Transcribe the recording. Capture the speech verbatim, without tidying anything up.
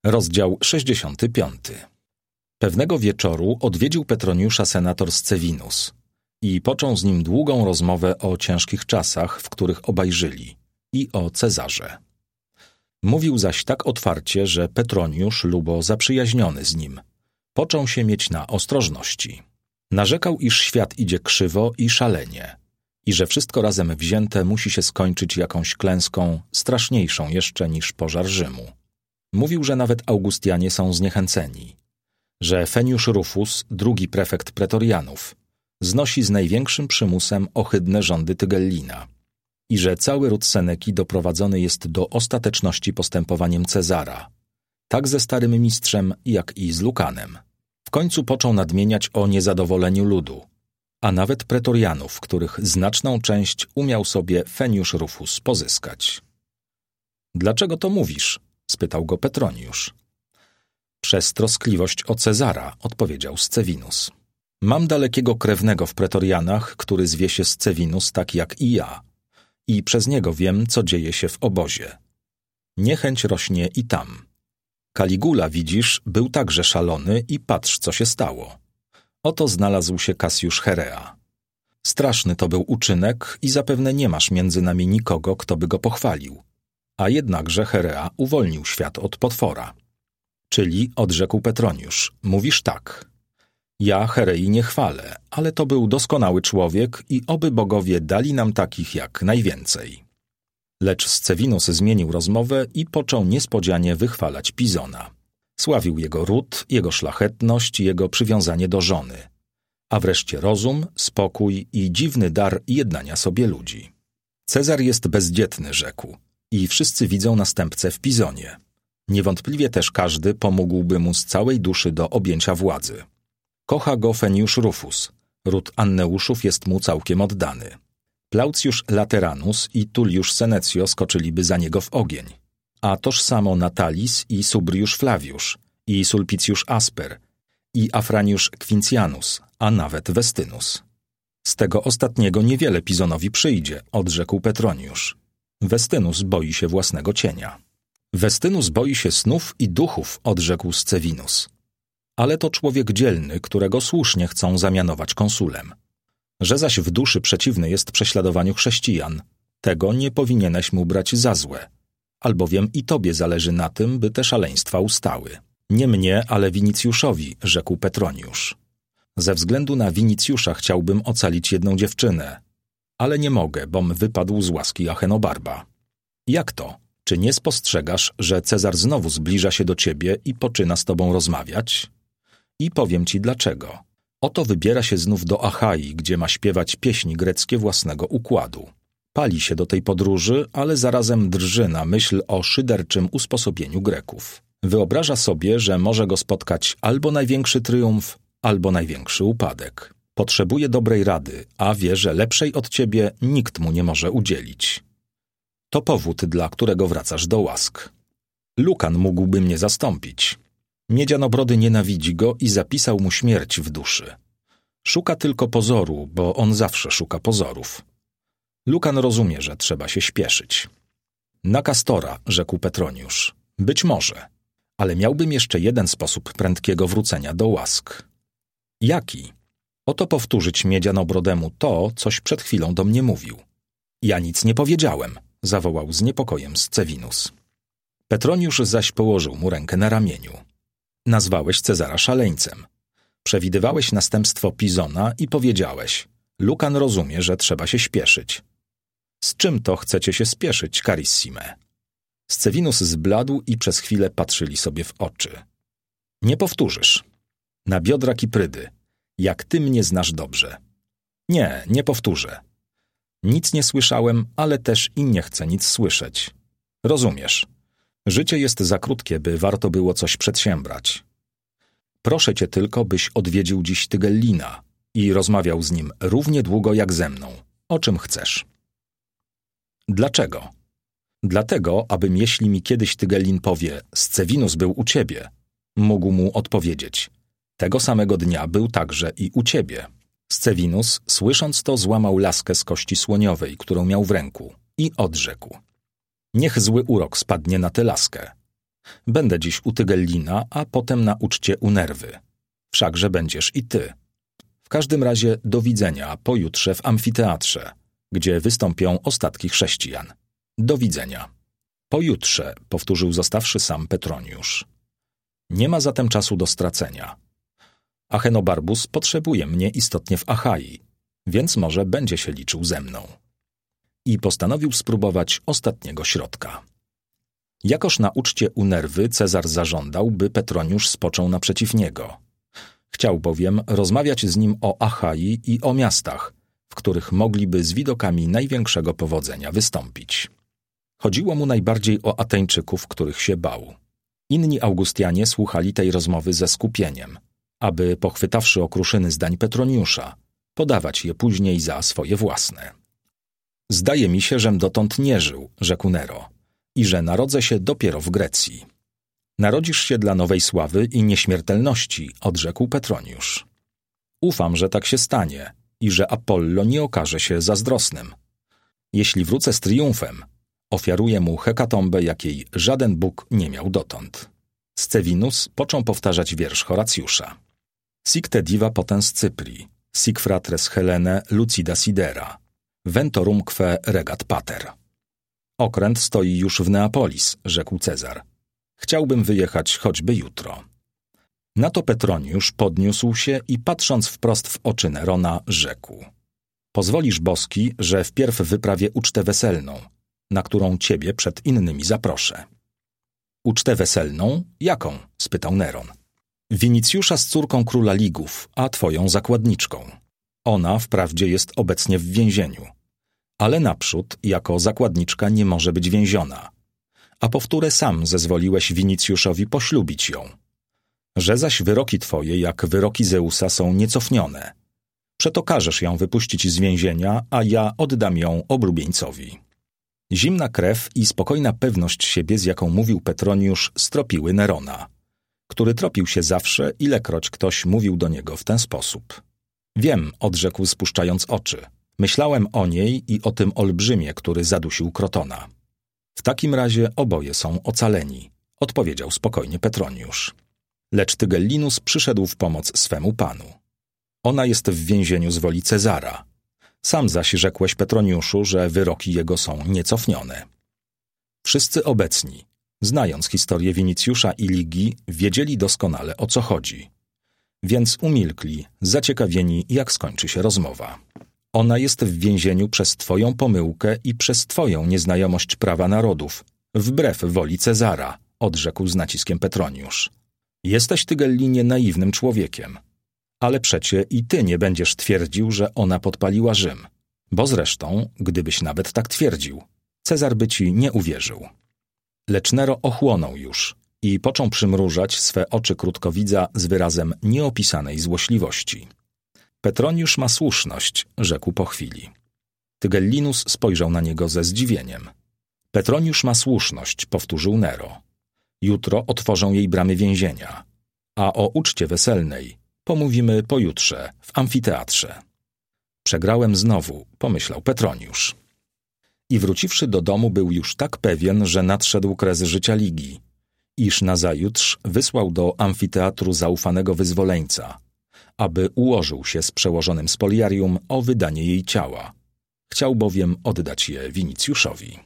Rozdział sześćdziesiąty piąty. Pewnego wieczoru odwiedził Petroniusza senator Scevinus i począł z nim długą rozmowę o ciężkich czasach, w których obaj żyli, i o Cezarze. Mówił zaś tak otwarcie, że Petroniusz, lubo zaprzyjaźniony z nim, począł się mieć na ostrożności. Narzekał, iż świat idzie krzywo i szalenie i że wszystko razem wzięte musi się skończyć jakąś klęską straszniejszą jeszcze niż pożar Rzymu. Mówił, że nawet Augustianie są zniechęceni, że Feniusz Rufus, drugi prefekt pretorianów, znosi z największym przymusem ohydne rządy Tygellina i że cały ród Seneki doprowadzony jest do ostateczności postępowaniem Cezara, tak ze starym mistrzem, jak i z Lukanem. W końcu począł nadmieniać o niezadowoleniu ludu, a nawet pretorianów, których znaczną część umiał sobie Feniusz Rufus pozyskać. „Dlaczego to mówisz?” spytał go Petroniusz. „Przez troskliwość o Cezara”, odpowiedział Scevinus. „Mam dalekiego krewnego w pretorianach, który zwie się Scevinus tak jak i ja, i przez niego wiem, co dzieje się w obozie. Niechęć rośnie i tam. Caligula, widzisz, był także szalony i patrz, co się stało. Oto znalazł się Cassius Cherea. Straszny to był uczynek i zapewne nie masz między nami nikogo, kto by go pochwalił. A jednakże Cherea uwolnił świat od potwora.” „Czyli”, odrzekł Petroniusz, „mówisz tak. Ja Cherei nie chwalę, ale to był doskonały człowiek i oby bogowie dali nam takich jak najwięcej”. Lecz Scevinus zmienił rozmowę i począł niespodzianie wychwalać Pizona. Sławił jego ród, jego szlachetność, jego przywiązanie do żony, a wreszcie rozum, spokój i dziwny dar jednania sobie ludzi. „Cezar jest bezdzietny”, rzekł, „i wszyscy widzą następcę w Pizonie. Niewątpliwie też każdy pomógłby mu z całej duszy do objęcia władzy. Kocha go Feniusz Rufus, ród Anneuszów jest mu całkiem oddany. Plaucjusz Lateranus i Tulliusz Senecio skoczyliby za niego w ogień, a toż samo Natalis i Subriusz Flaviusz, i Sulpicjusz Asper, i Afraniusz Quincianus, a nawet Westynus. Z tego ostatniego niewiele Pizonowi przyjdzie”, odrzekł Petroniusz. „Westynus boi się własnego cienia”. „Westynus boi się snów i duchów”, odrzekł Scevinus. „Ale to człowiek dzielny, którego słusznie chcą zamianować konsulem. Że zaś w duszy przeciwny jest prześladowaniu chrześcijan, tego nie powinieneś mu brać za złe, albowiem i tobie zależy na tym, by te szaleństwa ustały. Nie mnie, ale Winicjuszowi”, rzekł Petroniusz. „Ze względu na Winicjusza chciałbym ocalić jedną dziewczynę, ale nie mogę, bom wypadł z łaski Achenobarba”. „Jak to? Czy nie spostrzegasz, że Cezar znowu zbliża się do ciebie i poczyna z tobą rozmawiać? I powiem ci dlaczego. Oto wybiera się znów do Achai, gdzie ma śpiewać pieśni greckie własnego układu. Pali się do tej podróży, ale zarazem drży na myśl o szyderczym usposobieniu Greków. Wyobraża sobie, że może go spotkać albo największy triumf, albo największy upadek. Potrzebuje dobrej rady, a wie, że lepszej od ciebie nikt mu nie może udzielić. To powód, dla którego wracasz do łask. Lukan mógłby mnie zastąpić. Miedzianobrody nienawidzi go i zapisał mu śmierć w duszy. Szuka tylko pozoru, bo on zawsze szuka pozorów. Lukan rozumie, że trzeba się śpieszyć”. „Na Kastora”, rzekł Petroniusz. „Być może, ale miałbym jeszcze jeden sposób prędkiego wrócenia do łask”. „Jaki?” „Oto powtórzyć Miedzianobrodemu to, coś przed chwilą do mnie mówił”. „Ja nic nie powiedziałem”, zawołał z niepokojem Scevinus. Petroniusz zaś położył mu rękę na ramieniu. „Nazwałeś Cezara szaleńcem. Przewidywałeś następstwo Pizona i powiedziałeś: Lukan rozumie, że trzeba się śpieszyć. Z czym to chcecie się spieszyć, carissime?” Scevinus zbladł i przez chwilę patrzyli sobie w oczy. „Nie powtórzysz. Na biodra Kiprydy. Jak ty mnie znasz dobrze. Nie, nie powtórzę. Nic nie słyszałem, ale też i nie chcę nic słyszeć. Rozumiesz. Życie jest za krótkie, by warto było coś przedsiębrać. Proszę cię tylko, byś odwiedził dziś Tygellina i rozmawiał z nim równie długo jak ze mną. O czym chcesz?” „Dlaczego?” „Dlatego, abym, jeśli mi kiedyś Tygellin powie: Scevinus był u ciebie, mógł mu odpowiedzieć: tego samego dnia był także i u ciebie”. Scevinus, słysząc to, złamał laskę z kości słoniowej, którą miał w ręku, i odrzekł: „Niech zły urok spadnie na tę laskę. Będę dziś u Tygellina, a potem na uczcie u Nerwy. Wszakże będziesz i ty. W każdym razie do widzenia pojutrze w amfiteatrze, gdzie wystąpią ostatki chrześcijan. Do widzenia. Pojutrze, powtórzył zostawszy sam Petroniusz. Nie ma zatem czasu do stracenia. Achenobarbus potrzebuje mnie istotnie w Achai, więc może będzie się liczył ze mną. I postanowił spróbować ostatniego środka. Jakoż na uczcie u Nerwy Cezar zażądał, by Petroniusz spoczął naprzeciw niego. Chciał bowiem rozmawiać z nim o Achai i o miastach, w których mogliby z widokami największego powodzenia wystąpić. Chodziło mu najbardziej o Ateńczyków, których się bał. Inni Augustianie słuchali tej rozmowy ze skupieniem, aby, pochwytawszy okruszyny zdań Petroniusza, podawać je później za swoje własne. Zdaje mi się, żem dotąd nie żył, rzekł Nero, i że narodzę się dopiero w Grecji. Narodzisz się dla nowej sławy i nieśmiertelności, odrzekł Petroniusz. Ufam, że tak się stanie i że Apollo nie okaże się zazdrosnym. Jeśli wrócę z triumfem, ofiaruję mu hekatombę, jakiej żaden Bóg nie miał dotąd. Scevinus począł powtarzać wiersz Horacjusza. Sic te diva potens Cypri, sic fratres Helene lucida sidera, ventorumque regat pater. Okręt stoi już w Neapolis, rzekł Cezar. Chciałbym wyjechać choćby jutro. Na to Petroniusz podniósł się i patrząc wprost w oczy Nerona, rzekł. Pozwolisz, boski, że wpierw wyprawię ucztę weselną, na którą ciebie przed innymi zaproszę. Ucztę weselną? Jaką? Spytał Neron. Winicjusza z córką króla Ligów, a twoją zakładniczką. Ona wprawdzie jest obecnie w więzieniu, ale naprzód jako zakładniczka nie może być więziona. A powtórę sam zezwoliłeś Winicjuszowi poślubić ją. Że zaś wyroki twoje, jak wyroki Zeusa, są niecofnione. Przeto każesz ją wypuścić z więzienia, a ja oddam ją oblubieńcowi. Zimna krew i spokojna pewność siebie, z jaką mówił Petroniusz, stropiły Nerona, który tropił się zawsze, ilekroć ktoś mówił do niego w ten sposób. Wiem, odrzekł spuszczając oczy. Myślałem o niej i o tym olbrzymie, który zadusił Krotona. W takim razie oboje są ocaleni, odpowiedział spokojnie Petroniusz. Lecz Tygellinus przyszedł w pomoc swemu panu. Ona jest w więzieniu z woli Cezara. Sam zaś rzekłeś Petroniuszu, że wyroki jego są niecofnione. Wszyscy obecni, znając historię Winicjusza i Ligi, wiedzieli doskonale, o co chodzi. Więc umilkli, zaciekawieni, jak skończy się rozmowa. Ona jest w więzieniu przez twoją pomyłkę i przez twoją nieznajomość prawa narodów, wbrew woli Cezara, odrzekł z naciskiem Petroniusz. Jesteś, Tygellinie, naiwnym człowiekiem. Ale przecie i ty nie będziesz twierdził, że ona podpaliła Rzym. Bo zresztą, gdybyś nawet tak twierdził, Cezar by ci nie uwierzył. Lecz Nero ochłonął już i począł przymrużać swe oczy krótkowidza z wyrazem nieopisanej złośliwości. Petroniusz ma słuszność, rzekł po chwili. Tygellinus spojrzał na niego ze zdziwieniem. Petroniusz ma słuszność, powtórzył Nero. Jutro otworzą jej bramy więzienia, a o uczcie weselnej pomówimy pojutrze w amfiteatrze. Przegrałem znowu, pomyślał Petroniusz. I wróciwszy do domu był już tak pewien, że nadszedł kres życia Ligi, iż nazajutrz wysłał do amfiteatru zaufanego wyzwoleńca, aby ułożył się z przełożonym Spoliarium o wydanie jej ciała. Chciał bowiem oddać je Winicjuszowi.